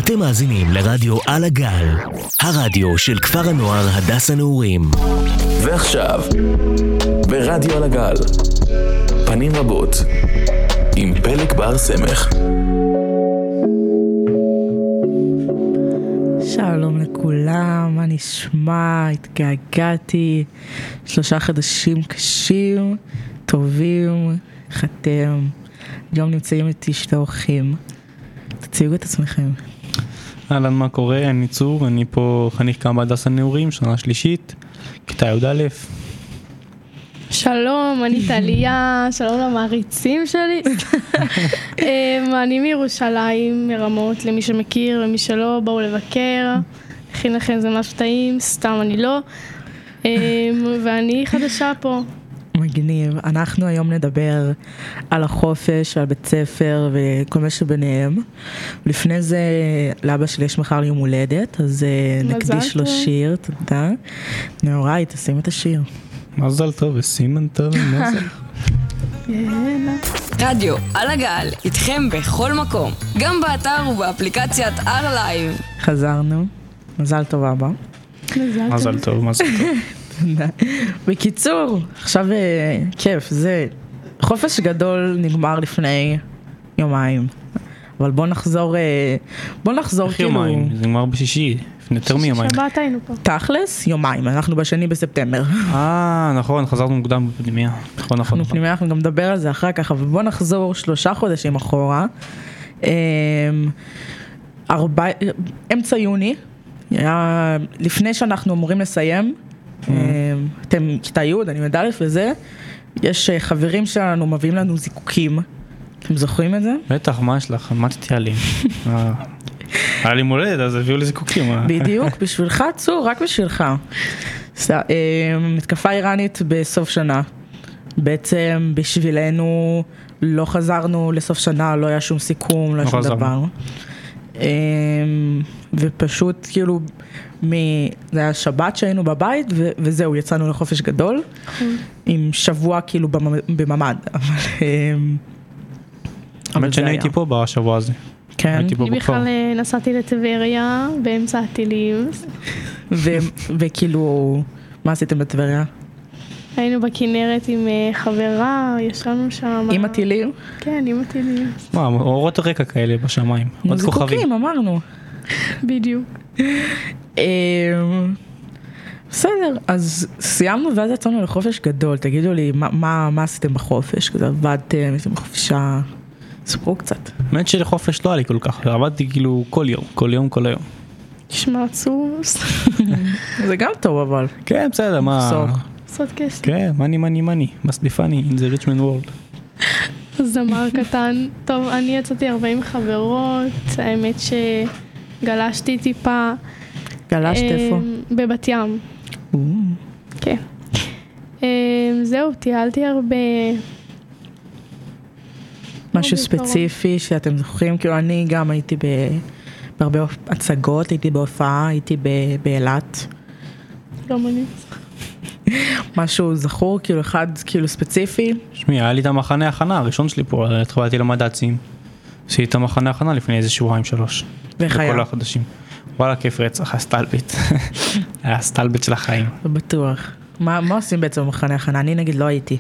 אתם מאזינים לרדיו על הגל, הרדיו של כפר הנוער הדס הנעורים. ועכשיו, ברדיו על הגל, פנים רבות, עם פלג בר סמך. שלום לכולם, מה נשמע? התגעגעתי, 3 חודשים קשים, טובים, איך אתם? היום נמצאים איתי 2 אורחים. תציגו את עצמכם. אהלן, מה קורה? אני צור, אני פה חניך גם בהדס הנעורים, שנה שלישית, כיתה י"א. שלום, אני טליה, שלום למעריצים שלי. אני מירושלים, מרמות, למי שמכיר, למי שלא, באו לבקר. הכין לכם זה משהו טעים, סתם אני לא. ואני חדשה פה. מגניב. אנחנו היום נדבר על החופש, על בית ספר וכל מה שביניהם. לפני זה, לאבא שלי יש מחר יום הולדת, אז נקדיש לו שיר, תודה. נאורי, תשים את השיר. מזל טוב וסימן טוב, מזל. רדיו על הגל, איתכם בכל מקום, גם באתר ובאפליקציית R-Live. חזרנו. מזל טוב אבא. מזל טוב, מזל טוב. בקיצור, עכשיו כיף, זה חופש גדול נגמר לפני יומיים, אבל בוא נחזור איך כאילו... יומיים? זה נגמר בשישי, לפני יותר מיומיים. שבת היינו פה. תכלס, יומיים, אנחנו ב2 בספטמבר. נכון, חזרנו מוקדם בפנימיה. נכון. אנחנו פנימיה, אנחנו גם נדבר על זה אחר כך, אבל בוא נחזור 3 חודשים אחורה. אמצע יוני, לפני שאנחנו אמורים לסיים, אתם כיתה י', אני מדע וזה, יש חברים שלנו מביאים לנו זיקוקים. אתם זוכרים את זה? בטח, מה יש לך? למדתי עלים. היה לי מולדת, אז הביאו לי זיקוקים. בדיוק, בשבילך צור, רק בשבילך. מתקפה איראנית בסוף שנה. בעצם בשבילנו לא חזרנו לסוף שנה, לא היה שום סיכום, לא היה שום דבר. ופשוט כאילו זה היה שבת שהיינו בבית וזהו, יצאנו לחופש גדול עם שבוע כאילו בממד. האמת שאני הייתי פה בשבוע הזה. כן. אני בכלל נסעתי לטבריה באמצע הטילים. וכאילו מה עשיתם בטבריה? היינו בכנרת עם חברה, ישבנו שם. עם הטילים? כן, עם הטילים. מה, אורות רקע כאלה בשמיים. עוד כוכבים. זיקוקים, אמרנו. בדיוק. בסדר, אז סיימנו ואז יצאנו לחופש גדול. תגידו לי, מה עשיתם בחופש? כזה עבדתם, הייתם בחופשה, ספרו קצת. האמת שלחופש לא היה לי כל כך, עבדתי כאילו כל יום. נשמע עצוב. זה גם טוב אבל. כן, בסדר, מה... לעשות כסף. כן, money, must be funny in the Richmond world. זמר קטן. טוב, אני יצאתי 40 חברות, האמת שגלשתי טיפה. גלשת איפה? בבת ים. כן. זהו, טיילתי הרבה. משהו ספציפי שאתם זוכרים? כאילו אני גם הייתי בהרבה הצגות, הייתי בהופעה, הייתי באילת. גם אני. משהו זכור, כאילו אחד כאילו ספציפי. שמי, היה לי את המחנה הכנה הראשון שלי פה, התחברתי למד"צים. עשיתי את המחנה הכנה לפני איזה 2-3. ואיך היה? בכל החדשים. וואלה, כיף רצח, הסטלבט. היה הסטלבט של החיים. זה בטוח. מה עושים בעצם במחנה הכנה? אני נגיד לא הייתי.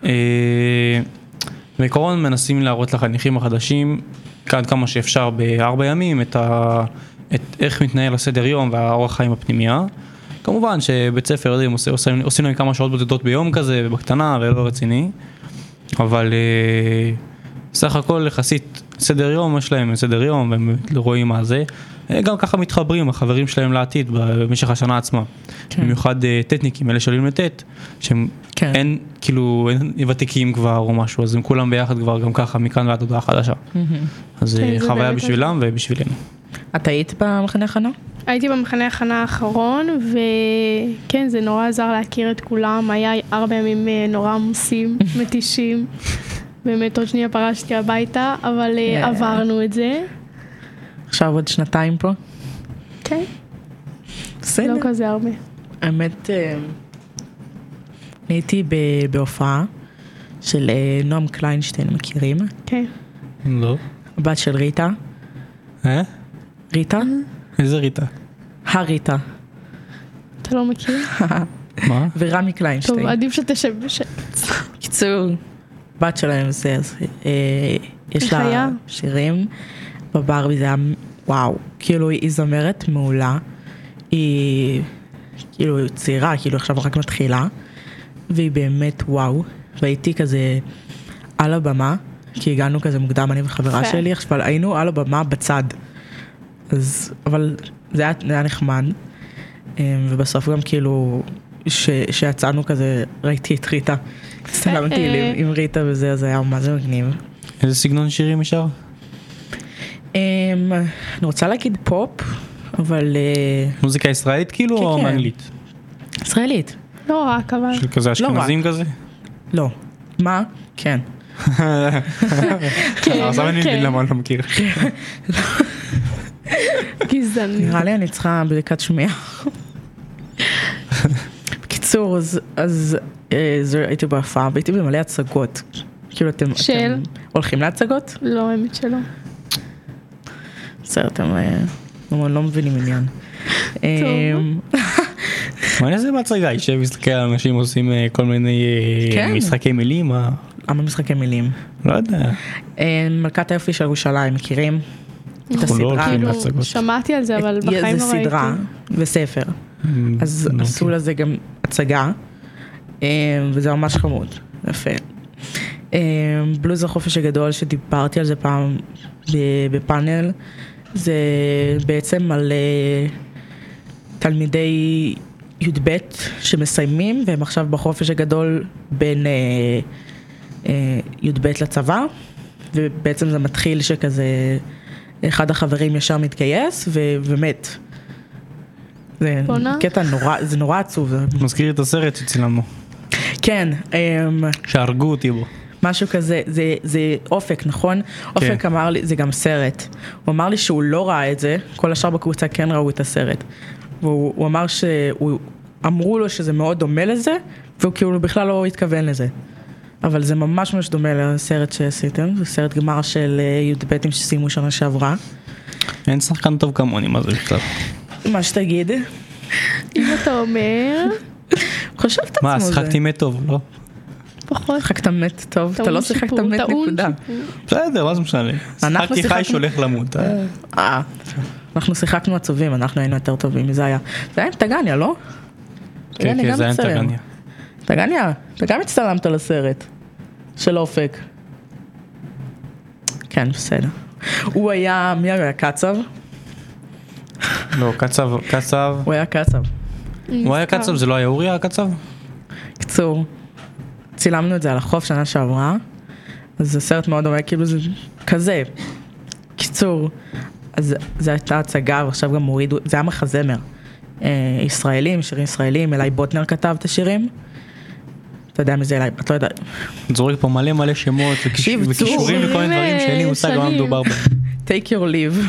בעיקרון מנסים להראות לחניכים החדשים, עד כמה שאפשר ב4 ימים, את איך מתנהל הסדר יום והאורח חיים בפנימיה. כמובן שבית ספר יודעים, עושים להם כמה שעות בודדות ביום כזה, ובקטנה ולא רציני, אבל סך הכל יחסית סדר יום, יש להם סדר יום, והם רואים מה זה. גם ככה מתחברים, החברים שלהם לעתיד במשך השנה עצמה. במיוחד טטניקים, אלה שעולים לטט, שהם אין כאילו ותיקים כבר או משהו, אז הם כולם ביחד כבר גם ככה, מכאן ועד הודעה חדשה. אז חוויה בשבילם ובשבילנו. את היית במחנה הכנה? הייתי במחנה הכנה האחרון, וכן, זה נורא עזר להכיר את כולם. היה 4 ימים נורא עמוסים, מתישים. באמת עוד שנייה פרשתי הביתה, אבל עברנו את זה. עכשיו עוד 2 פה? כן. בסדר. לא כזה הרבה. האמת, הייתי בהופעה של נועם קליינשטיין, מכירים? כן. לא. הבת של ריטה. ריטה? איזה ריטה? הריטה. אתה לא מכיר? מה? ורמי קליינשטיין. טוב, עדיף שתשב בשקט. קיצור, בת שלהם זה, יש לה חיה. שירים בברבי, זה היה וואו, כאילו היא זמרת מעולה, היא כאילו צעירה, כאילו עכשיו רק מתחילה, והיא באמת וואו, והייתי כזה על הבמה, כי הגענו כזה מוקדם, אני וחברה שלי, עכשיו היינו על הבמה בצד, אז, אבל זה היה נחמד, ובסוף גם כאילו, שיצאנו כזה, ראיתי את ריטה, הצטלמתי עם ריטה וזה, אז היה מה זה מגניב. איזה סגנון שירים נשאר? אני רוצה להגיד פופ, אבל... מוזיקה ישראלית כאילו או כן. מאנגלית? ישראלית. לא רק, אבל... של כזה אשכנזים כזה? לא. מה? כן. עכשיו אני מבין למה אני לא מכיר. גזעני. נראה לי אני צריכה בדיקת שמיעה. בקיצור, אז הייתי בהופעה, והייתי במלא הצגות. כאילו אתם הולכים להצגות? לא, האמת שלא. בסדר, אתם לא מבינים עניין. מה איזה בהצגה? ישב מסתכל על אנשים עושים כל מיני משחקי מילים? למה משחקי מילים? לא יודע. מלכת היופי של ירושלים, מכירים? את הסדרה? שמעתי על זה, אבל בחיים לא ראיתי. זה סדרה וספר. אז עשו לזה גם הצגה, וזה ממש חמוד. יפה. בלוז החופש הגדול שדיברתי על זה פעם בפאנל, זה בעצם על תלמידי י"ב שמסיימים, והם עכשיו בחופש הגדול בין י"ב לצבא, ובעצם זה מתחיל שכזה אחד החברים ישר מתגייס ומת. זה קטע נורא, זה נורא עצוב. מזכיר את הסרט שצילמנו. כן. שהרגו אותי בו. משהו כזה, זה אופק, נכון? אופק אמר לי, זה גם סרט. הוא אמר לי שהוא לא ראה את זה, כל השאר בקבוצה כן ראו את הסרט. והוא אמר אמרו לו שזה מאוד דומה לזה, והוא כאילו בכלל לא התכוון לזה. אבל זה ממש ממש דומה לסרט שעשיתם, זה סרט גמר של י"בים שסיימו שנה שעברה. אין שחקן טוב כמוני, מה זה בכלל? מה שתגיד. אם אתה אומר... חושב את עצמו זה. מה, שחקתי מת טוב, לא? פחות. שחקת מת טוב, אתה לא שיחקת מת נקודה. בסדר, מה זה משנה? שחקתי חי שהולך למות. אנחנו שיחקנו עצובים, אנחנו היינו יותר טובים, מזה היה. זה היה עם טגניה, לא? כן, כן, זה היה עם טגניה. טגניה, אתה גם הצטלמת לסרט של אופק. כן, בסדר. הוא היה, מי היה קצב? לא, קצב. הוא היה קצב. הוא היה קצב, זה לא היה אורי הקצב? קצור. צילמנו את זה על החוף שנה שעברה, אז זה סרט מאוד דומה, כאילו זה כזה. קיצור, אז זה הייתה הצגה, ועכשיו גם הורידו, זה היה מחזמר. ישראלים, שירים ישראלים, אליי בוטנר כתב את השירים. אתה יודע מזה אליי, אתה לא יודע. זורק פה מלא שמות וקישורים וכל מיני דברים שאין לי מושג מה מדובר בהם. Take your leave.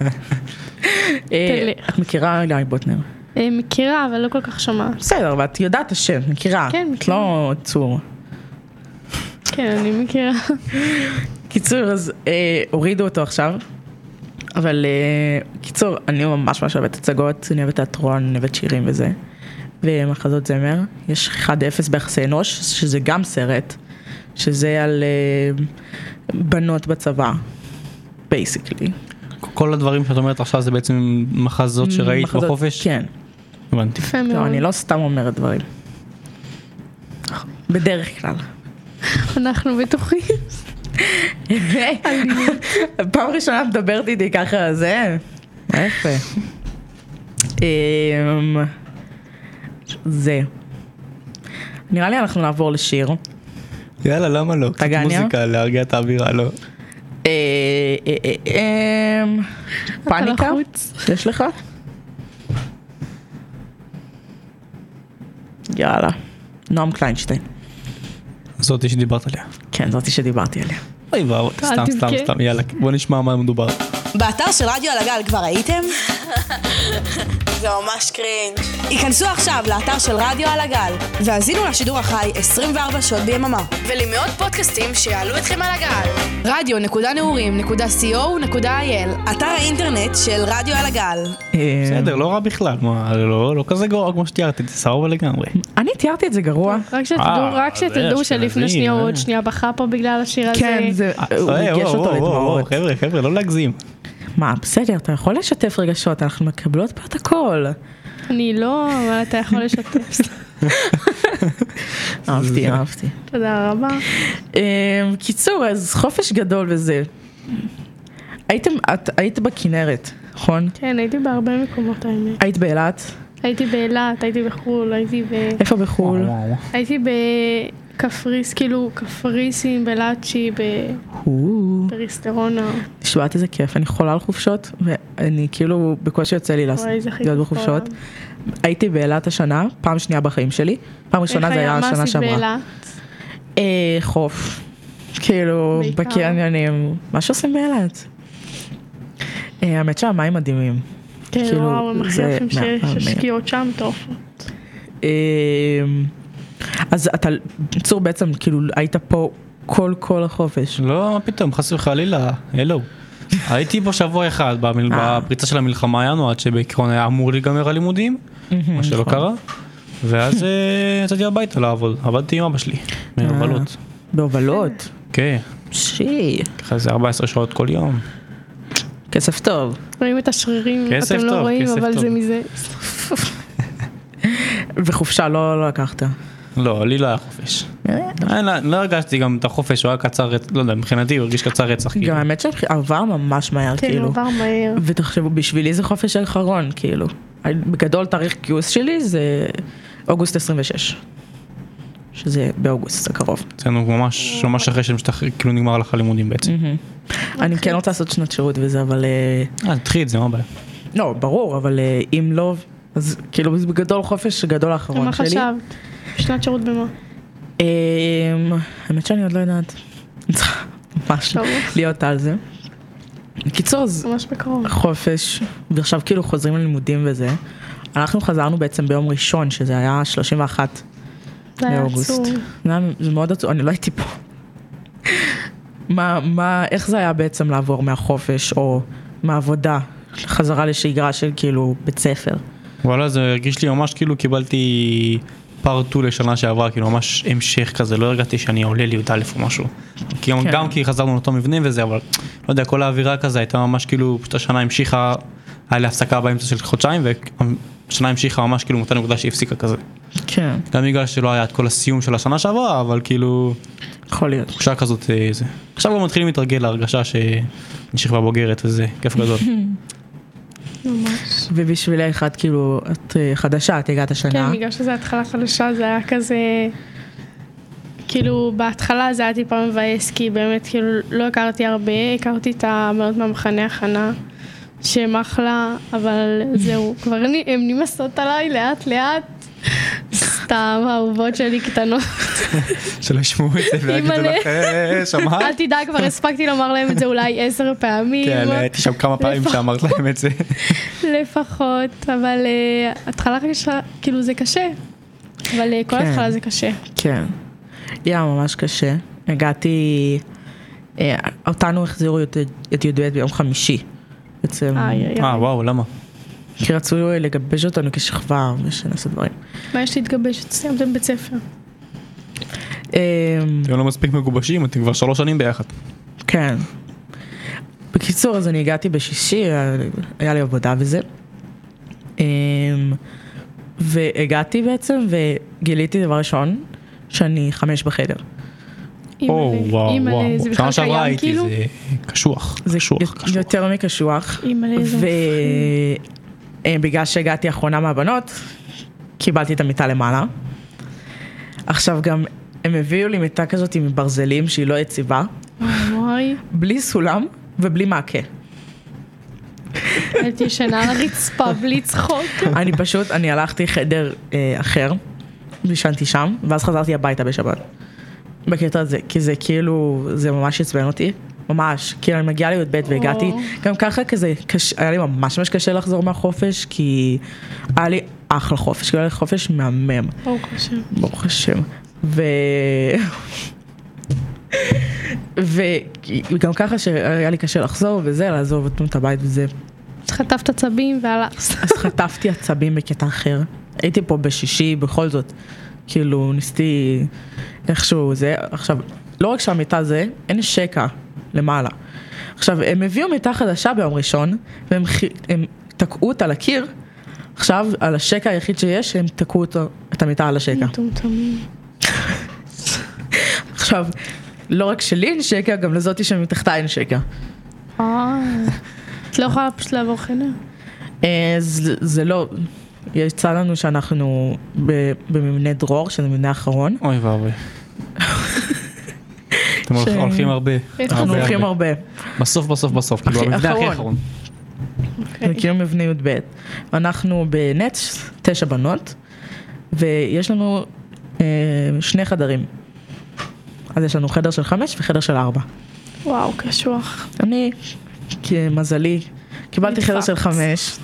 את מכירה אליי בוטנר? מכירה, אבל לא כל כך שומעת. בסדר, ואת יודעת השם, מכירה. כן, את לא צור. כן, אני מכירה. קיצור, אז הורידו אותו עכשיו, אבל קיצור, אני ממש אוהבת הצגות, אני אוהבת תיאטרון, אני אוהבת שירים וזה, ומחזות זמר. יש 1-0 ביחסי אנוש, שזה גם סרט, שזה על בנות בצבא, basically. כל הדברים שאת אומרת עכשיו זה בעצם מחזות שראית בחופש? כן. הבנתי. לא, אני לא סתם אומרת דברים. בדרך כלל. אנחנו בטוחים. פעם ראשונה מדברת איתי ככה, זה יפה. זה. נראה לי אנחנו נעבור לשיר. יאללה, למה לא? קצת מוזיקה, להרגיע את האווירה, לא? פאניקה? יש לך? יאללה. נועם קליינשטיין. זאתי שדיברת עליה. כן, זאתי שדיברתי עליה. אוי ואו, סתם, יאללה, בוא נשמע מה מדובר. באתר של רדיו על הגל כבר הייתם? זה ממש קרינג'. היכנסו עכשיו לאתר של רדיו על הגל, והאזינו לשידור החי 24 שעות ביממה. ולמאות פודקאסטים שיעלו אתכם על הגל. radio.נעורים.co.il, אתר האינטרנט של רדיו על הגל. בסדר, לא רע בכלל, לא כזה גרוע כמו שתיארתי, זה סבבה לגמרי. אני תיארתי את זה גרוע. רק שתדעו שלפני שנייה או עוד שנייה בכה פה בגלל השיר הזה. כן, הוא ריגש אותו לדמעות. חבר'ה, לא להגזים. מה, בסדר, אתה יכול לשתף רגשות, אנחנו מקבלות פה את הכל. אני לא, אבל אתה יכול לשתף. אהבתי. תודה רבה. קיצור, אז חופש גדול וזה. היית בכנרת, נכון? כן, הייתי בהרבה מקומות האמת. היית באילת? הייתי באילת, הייתי בחול, הייתי איפה בחול? הייתי בקפריס, כאילו קפריסים, בלאצ'י, בריסטרונה. נשבעת איזה כיף, אני חולה על חופשות, ואני כאילו בקושי יוצא לי להיות בחופשות. הייתי באילת השנה, פעם שנייה בחיים שלי, פעם ראשונה זה היה השנה שעברה. איך היה? מה עשית באילת? חוף, כאילו בקניונים, מה שעושים באילת. האמת שהמים מדהימים. כן, וואו, הם הכי יפים ששקיעות שם טופות. אז אתה, צור בעצם, כאילו, היית פה כל החופש. לא, פתאום, חס וחלילה, אלו. הייתי פה שבוע אחד, בפריצה של המלחמה ינואר, עד שבעיקרון היה אמור להיגמר הלימודים, מה שלא קרה, ואז יצאתי הביתה לעבוד, עבדתי עם אבא שלי, בהובלות. בהובלות? כן. שי. ככה זה 14 שעות כל יום. כסף טוב. רואים את השרירים, אתם לא רואים, אבל זה מזה. וחופשה לא לקחת? לא, לי לא היה חופש. לא הרגשתי גם את החופש, הוא היה קצר, לא יודע, מבחינתי הוא הרגיש קצר רצח. גם האמת שעבר ממש מהר, כאילו. כן, עבר מהר. ותחשבו, בשבילי זה חופש האחרון, כאילו. בגדול תאריך גיוס שלי זה אוגוסט 26. שזה באוגוסט הקרוב. אצלנו ממש אחרי כאילו נגמר לך לימודים בעצם. אני כן רוצה לעשות שנת שירות וזה, אבל... תחי את זה, מה בעיה? לא, ברור, אבל אם לא, אז כאילו בגדול חופש גדול האחרון שלי. מה חשבת? שנת שירות במה? האמת שאני עוד לא יודעת. צריכה ממש להיות על זה. קיצור, אז חופש, ועכשיו כאילו חוזרים ללימודים וזה. אנחנו חזרנו בעצם ביום ראשון, שזה היה 31 באוגוסט. זה מאוד עצוב, אני לא הייתי פה. איך זה היה בעצם לעבור מהחופש או מהעבודה חזרה לשגרה של כאילו בית ספר? וואלה, זה הרגיש לי ממש כאילו קיבלתי פארט 2 לשנה שעברה, כאילו ממש המשך כזה, לא הרגעתי שאני עולה לי י"א או משהו. גם כי חזרנו לאותו מבנה וזה, אבל לא יודע, כל האווירה כזה הייתה ממש כאילו, פשוט השנה המשיכה, היה להפסקה באמצע של חודשיים, והשנה המשיכה ממש כאילו מאותה נקודה שהפסיקה כזה. כן. גם בגלל שלא היה את כל הסיום של השנה שעברה, אבל כאילו... יכול להיות. תחושה כזאת זה. עכשיו גם מתחילים להתרגל להרגשה שנשכבה בוגרת וזה, כיף גדול. ממש. ובשבילי אחד כאילו, את חדשה, את הגעת השנה. כן, בגלל שזה התחלה חדשה, זה היה כזה... כאילו, בהתחלה זה היה טיפה מבאס, כי באמת כאילו לא הכרתי הרבה, הכרתי את הבנות מהמחנה הכנה, שהם אחלה, אבל זהו, כבר הם נמסות עליי לאט, סתם, האהובות שלי קטנות. שלא ישמעו את זה ויגידו לך, שמעת? אל תדע, כבר הספקתי לומר להם את זה אולי 10 פעמים. כן, הייתי שם כמה פעמים שאמרת להם את זה. לפחות, אבל התחלה כאילו זה קשה, אבל כל התחלה זה קשה. כן, היה ממש קשה. הגעתי, אותנו החזירו את י"ב ביום חמישי. בעצם. וואו, למה? כי רצו לגבש אותנו כשכבה ושנעשה דברים. מה יש להתגבש? סיימתם בית ספר. אתם לא מספיק מגובשים, אתם כבר 3 שנים ביחד. כן. בקיצור, אז אני הגעתי בשישי, היה לי עבודה וזה. והגעתי בעצם וגיליתי דבר ראשון, שאני 5 בחדר. וואו, שנה שעברה הייתי, זה קשוח. זה יותר מקשוח. בגלל שהגעתי האחרונה מהבנות, קיבלתי את המיטה למעלה. עכשיו גם הם הביאו לי מיטה כזאת עם ברזלים שהיא לא יציבה. בלי סולם ובלי מעקה. הייתי ישנה על הרצפה בלי צחוק. אני הלכתי חדר אחר, וישנתי שם, ואז חזרתי הביתה בשבת. בקטע הזה, כי זה כאילו, זה ממש עצבן אותי. ממש, כאילו אני מגיעה לי"ב והגעתי, גם ככה כזה, היה לי ממש קשה לחזור מהחופש, כי היה לי אחלה חופש, כאילו היה לי חופש מהמם. ברוך השם. וגם ככה שהיה לי קשה לחזור וזה, לעזוב את הבית וזה. אז חטפת עצבים והלכת. אז חטפתי עצבים בקטע אחר. הייתי פה בשישי, בכל זאת, כאילו ניסיתי איכשהו זה. עכשיו, לא רק שהמיטה זה, אין שקע למעלה. עכשיו, הם הביאו מיטה חדשה ביום ראשון, והם תקעו אותה לקיר. עכשיו, על השקע היחיד שיש, הם תקעו את המיטה על השקע. מטומטמים. עכשיו, לא רק שלי אין שקע, גם לזאתי שמתחתה אין שקע. את לא יכולה פשוט לעבור חדר? זה לא, יצא לנו שאנחנו במבנה דרור, שזה מבנה האחרון. אוי ואבוי. אתם הולכים הרבה. אנחנו הולכים הרבה. בסוף, כאילו המבנה הכי אחרון. זה כאילו מבנה י"ב. אנחנו בנץ, 9 בנות, ויש לנו 2 חדרים. אז יש לנו חדר של 5 וחדר של 4. וואו, קשוח. אני, כמזלי, קיבלתי חדר של 5.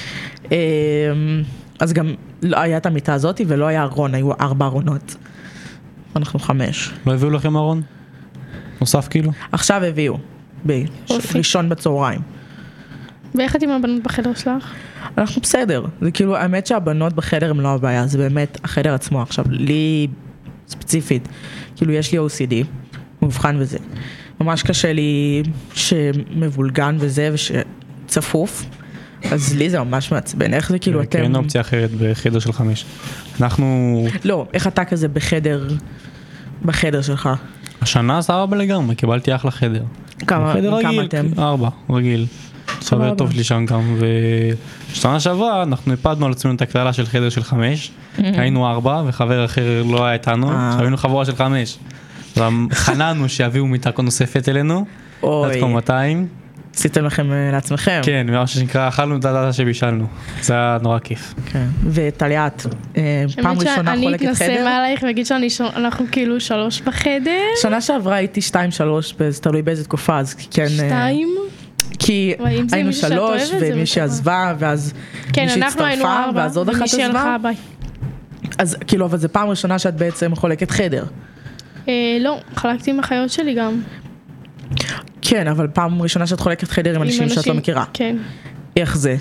אז גם לא היה את המיטה הזאת ולא היה ארון, היו 4 ארונות. אנחנו 5. לא הביאו לכם ארון? נוסף כאילו? עכשיו הביאו, בראשון בצהריים. ואיך את עם הבנות בחדר שלך? אנחנו בסדר. זה כאילו, האמת שהבנות בחדר הם לא הבעיה, זה באמת החדר עצמו. עכשיו, לי ספציפית, כאילו יש לי OCD, מבחן וזה. ממש קשה לי שמבולגן וזה ושצפוף, אז לי זה ממש מעצבן. איך זה כאילו אתם... כן, אופציה אחרת בחדר של 5. אנחנו... לא, איך אתה כזה בחדר שלך? השנה זה 4 לגמרי, קיבלתי אחלה חדר. כמה אתם? 4, רגיל. חבר טוב לי שם גם, ושנה שעברה אנחנו הפדנו על עצמנו את הכללה של חדר של 5, היינו 4 וחבר אחר לא היה איתנו, היינו חבורה של 5. חננו שיביאו מיטה נוספת אלינו, עד כה 200. עשיתם לכם לעצמכם? כן, מה שנקרא, אכלנו את הדאטה שבישלנו, זה היה נורא כיף. וטליית, פעם ראשונה חולקת חדר? אני אתנסה מעלייך ואגיד שאנחנו כאילו 3 בחדר. שנה שעברה הייתי 2-3, תלוי באיזה תקופה, אז כן... 2? כי היינו 3 ומישהי עזבה, ואז מישהי הצטרפה, ואז עוד אחת עזבה. אז כאילו, אבל זה פעם ראשונה שאת בעצם חולקת חדר. לא, חלקתי עם החיות שלי גם. כן, אבל פעם ראשונה שאת חולקת חדר עם אנשים שאת לא מכירה. כן. איך זה?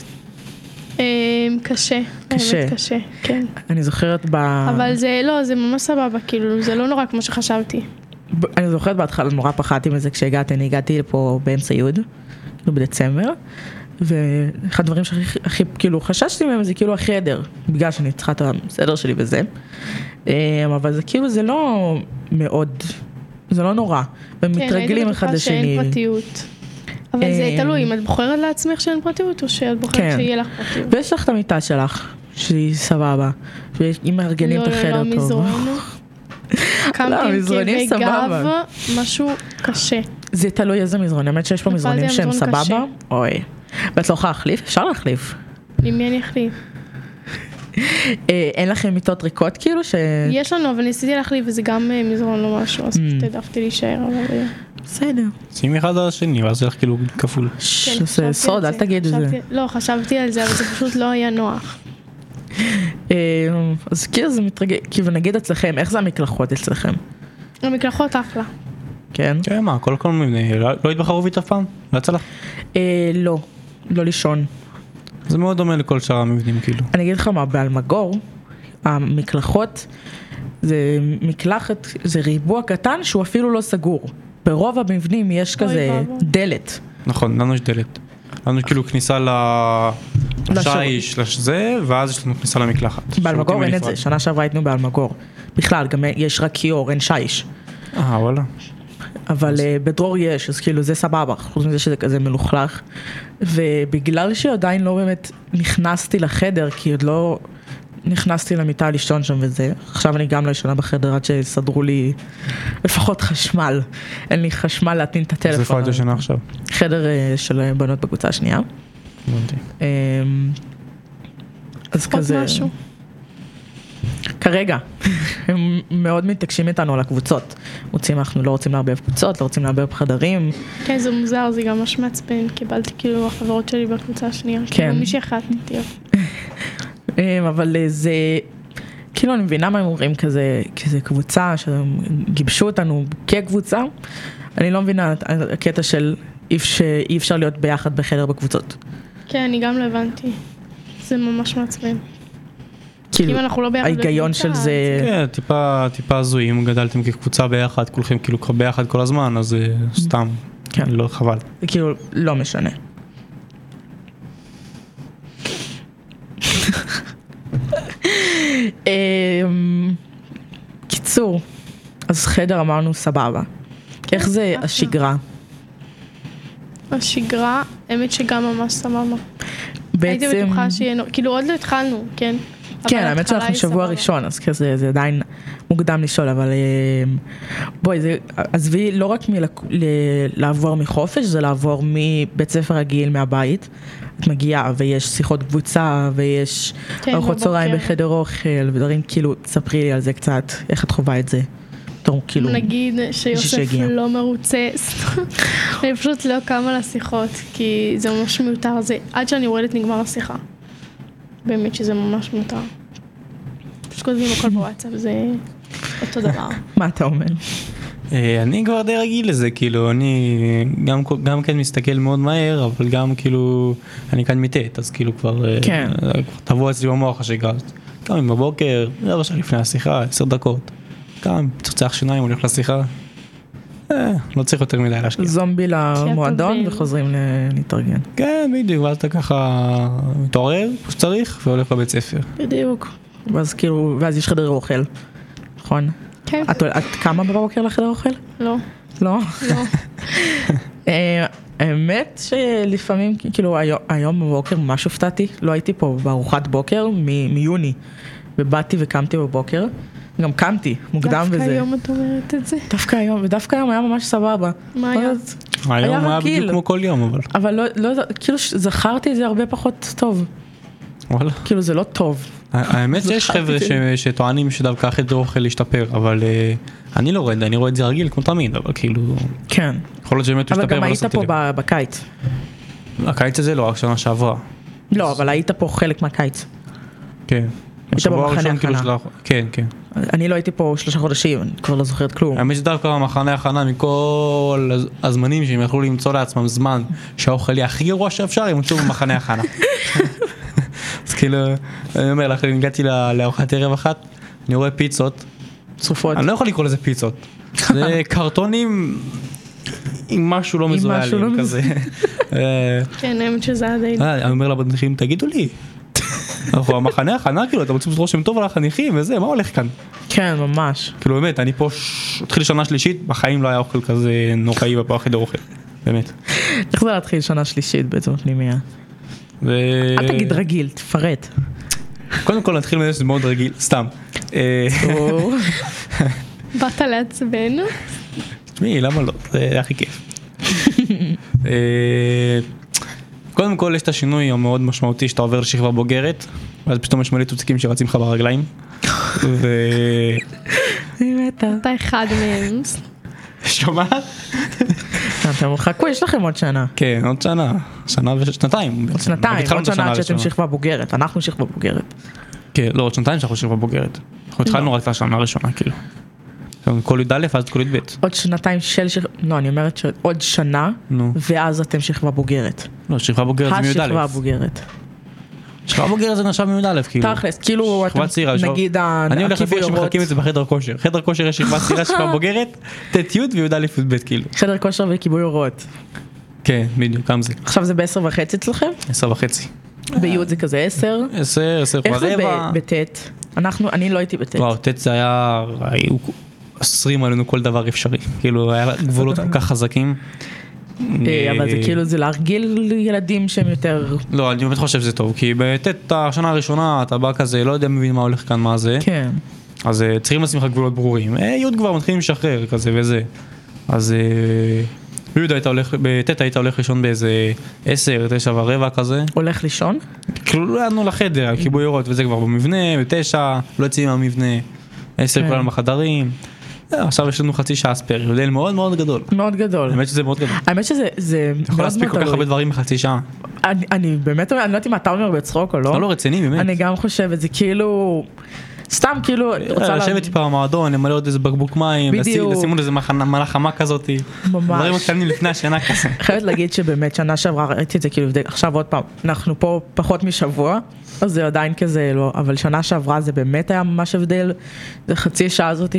קשה. באמת קשה, כן. אני זוכרת אבל זה לא, זה ממש סבבה, כאילו, זה לא נורא כמו שחשבתי. אני זוכרת בהתחלה, נורא פחדתי מזה כשהגעתי, אני הגעתי לפה באמצע י' בדצמבר, ואחד הדברים שהכי כאילו חששתי מהם זה כאילו החדר, בגלל שאני צריכה את הסדר שלי וזה, אבל זה כאילו זה לא מאוד, זה לא נורא, ומתרגלים אחד לשני. כן, הייתי בטוחה שאין פרטיות. אבל זה תלוי, אם את בוחרת לעצמך שאין פרטיות, או שאת בוחרת שיהיה לך פרטיות. ויש לך את המיטה שלך, שהיא סבבה, ואם מארגנים את החדר טוב. לא, מזרון. קמתי כבגב, משהו קשה. זה תלוי איזה מזרון, האמת שיש פה מזרונים שהם סבבה. אוי. ואת לא יכולה להחליף? אפשר להחליף. למי אני אחליף? אין לכם מיטות ריקות כאילו ש... יש לנו, אבל ניסיתי להחליף וזה גם מזרון לא משהו, אז פשוט העדפתי להישאר, אבל... בסדר. שימי אחד על השני, ואז זה לך כאילו כפול. זה סוד, אל תגיד את זה. לא, חשבתי על זה, אבל זה פשוט לא היה נוח. אז כאילו זה מתרגל, כאילו נגיד אצלכם, איך זה המקלחות אצלכם? המקלחות אחלה. כן? כן, מה, כל מבנה, לא היית בחרובית אף פעם? לא יצא לך? לא, לא לישון. זה מאוד דומה לכל שאר המבנים כאילו. אני אגיד לך מה, באלמגור, המקלחות, זה מקלחת, זה ריבוע קטן שהוא אפילו לא סגור. ברוב המבנים יש כזה דלת. נכון, לנו יש דלת. לנו כאילו כניסה לשיש, לזה, ואז יש לנו כניסה למקלחת. באלמגור אין את זה, שנה שעברה הייתנו באלמגור. בכלל, גם יש רק קיור, אין שיש. וואלה. אבל בדרור יש, אז כאילו זה סבבה, חוץ מזה שזה כזה מלוכלך. ובגלל שעדיין לא באמת נכנסתי לחדר, כי עוד לא נכנסתי למיטה לישון שם וזה, עכשיו אני גם לא ישנה בחדר עד שסדרו לי לפחות חשמל. אין לי חשמל להטעין את הטלפון. אז איפה את ישנה עכשיו? חדר של בנות בקבוצה השנייה. אז כזה... משהו. כרגע, הם מאוד מתעקשים איתנו על הקבוצות. אנחנו לא רוצים לערבב קבוצות, לא רוצים לערבב חדרים. כן, זה מוזר, זה גם ממש מעצבן. קיבלתי כאילו החברות שלי בקבוצה השנייה. כן. כאילו מישהי אחת נתיב. אבל זה, כאילו אני מבינה מה הם אומרים כזה קבוצה, שגיבשו אותנו כקבוצה. אני לא מבינה הקטע של אי אפשר להיות ביחד בחדר בקבוצות. כן, אני גם לא הבנתי. זה ממש מעצבן. כאילו, אם אנחנו לא ביחד ההיגיון של זה... כן, טיפה הזוי, אם גדלתם כקבוצה ביחד, כולכם כאילו ביחד כל הזמן, אז סתם, לא חבל. זה כאילו לא משנה. קיצור, אז חדר אמרנו סבבה. איך זה השגרה? השגרה, האמת שגם ממש סבבה. בעצם... הייתי בטוחה שיהיה, כאילו עוד לא התחלנו, כן? כן, האמת שאנחנו שבוע ראשון, אז כזה, זה עדיין מוקדם לשאול, אבל בואי, עזבי לא רק לעבור מחופש, זה לעבור מבית ספר רגיל מהבית. את מגיעה ויש שיחות קבוצה, ויש ארוחות צהריים בחדר אוכל, ודברים כאילו, תספרי לי על זה קצת, איך את חווה את זה? כאילו, נגיד שיוסף לא מרוצה, אני פשוט לא קמה לשיחות, כי זה ממש מיותר, זה עד שאני יורדת נגמר השיחה. באמת שזה ממש מיותר. פשוט כותבים הכל בוואטסאפ, זה אותו דבר. מה אתה אומר? אני כבר די רגיל לזה, כאילו, אני גם כן מסתכל מאוד מהר, אבל גם כאילו, אני כאן מתת, אז כאילו כבר תבוא אצלי במוח השגרה. קם בבוקר, רבע שעה לפני השיחה, 10 דקות. קם, צוצח שיניים, הולך לשיחה. לא צריך יותר מדי להשקיע. זומבי למועדון וחוזרים להתארגן. כן, בדיוק, ואז אתה ככה מתעורר, כמו שצריך, והולך לבית ספר. בדיוק. ואז כאילו, ואז יש חדר אוכל, נכון? כן. את קמה בבוקר לחדר אוכל? לא. לא? לא. האמת שלפעמים, כאילו, היום בבוקר ממש הופתעתי, לא הייתי פה בארוחת בוקר מיוני, ובאתי וקמתי בבוקר. גם קמתי, מוקדם בזה. דווקא היום את אומרת את זה? דווקא היום, ודווקא היום היה ממש סבבה. מה היה? היום היה בדיוק כמו כל יום, אבל. אבל לא, כאילו זכרתי את זה הרבה פחות טוב. וואלה. כאילו זה לא טוב. האמת שיש חבר'ה שטוענים שדווקא החדר אוכל להשתפר, אבל אני לא רואה את זה, אני רואה את זה רגיל כמו תמיד, אבל כאילו... כן. יכול להיות שבאמת אבל להשתפר. גם היית פה בקיץ. הקיץ הזה לא, רק שנה שעברה. לא, אבל היית פה חלק מהקיץ. כן. היית במחנה הכנה. כן, כן. אני לא הייתי פה 3 חודשים, אני כבר לא זוכרת כלום. האמת שדווקא המחנה הכנה מכל הזמנים שהם יכלו למצוא לעצמם זמן שהאוכל יהיה הכי גרוע שאפשר, הם מצאו במחנה הכנה. אז כאילו, אני אומר לך, אני הגעתי לארוחת ערב אחת, אני רואה פיצות. צרופות. אני לא יכול לקרוא לזה פיצות. זה קרטונים עם משהו לא מזוהה עליהם כזה. כן, האמת שזה עדיין. אני אומר לבדניכים, תגידו לי. אנחנו המחנה הכנה, כאילו, אתה רוצים לראות שהם טוב על החניכים וזה, מה הולך כאן? כן, ממש. כאילו, באמת, אני פה התחיל שנה שלישית, בחיים לא היה אוכל כזה נוראי בחדר אוכל, באמת. איך זה להתחיל שנה שלישית בעצם פנימיה? אל תגיד רגיל, תפרט. קודם כל נתחיל מזה שזה מאוד רגיל, סתם. באת לעצבן? תשמעי, למה לא? זה הכי כיף. קודם כל יש את השינוי המאוד משמעותי שאתה עובר לשכבה בוגרת, ואז פתאום יש מלא תוצקים שרצים לך ברגליים. אתה אחד מהם. שומעת? אתם חכו, יש לכם עוד שנה. כן, עוד שנה. שנה ושנתיים. עוד שנתיים, עוד שנה שאתם שכבה בוגרת. אנחנו שכבה בוגרת. כן, לא, עוד שנתיים שאנחנו שכבה בוגרת. אנחנו התחלנו רק את השנה הראשונה, כאילו. כל י"א ואז כל י"ב. עוד שנתיים של שכבה, לא, אני אומרת שעוד שנה, ואז אתם שכבה בוגרת. לא, שכבה בוגרת זה מי"א. השכבה בוגרת. שכבה בוגרת זה נחשב מי"א, כאילו. תכלס, כאילו, נגיד, אני הולך לפי שמחכים את זה בחדר כושר. חדר כושר יש שכבה צעירה, שכבה בוגרת, ט' י' וי"א י"ב, כאילו. חדר כושר וכיבוי אורות. כן, בדיוק, גם זה. עכשיו זה ב10:30 אצלכם? 10:30. בי' זה כזה 10? 10 איך זה בט'? אני לא הייתי בט'. וואו, ט' זה היה, היו אוסרים עלינו כל דבר אפשרי. כאילו, היה גבולות כל כך חזקים. אבל זה כאילו, זה להרגיל ילדים שהם יותר... לא, אני באמת חושב שזה טוב, כי בט' השנה הראשונה אתה בא כזה, לא יודע מבין מה הולך כאן, מה זה. כן. אז צריכים לעצמך גבולות ברורים. י' כבר מתחילים לשחרר כזה וזה. אז בט' היית הולך לישון באיזה 10, 9:15 כזה. הולך לישון? כאילו לא יענו לחדר, כיבוי אורות, וזה כבר במבנה, ב9, לא יוצאים מהמבנה, 10 כולם בחדרים. עכשיו יש לנו חצי שעה ספייר, הבדל מאוד מאוד גדול. מאוד גדול. האמת שזה מאוד גדול. האמת שזה אתה יכול להספיק כל כך הרבה דברים בחצי שעה. אני באמת, אני לא יודעת אם אתה אומר בצחוק או לא. אתה לא רציני, באמת. אני גם חושבת, זה כאילו, סתם כאילו, לשבת טיפה במועדון, למלא עוד איזה בקבוק מים, לשימו לזה מנה חמה כזאת. ממש. דברים הקטנים לפני השינה כזה. חייבת להגיד שבאמת שנה שעברה ראיתי את זה כאילו, עכשיו עוד פעם, אנחנו פה פחות משבוע, אז זה עדיין כזה לא, אבל שנה שעברה זה באמת היה ממש הבדל, זה חצי שעה הזאת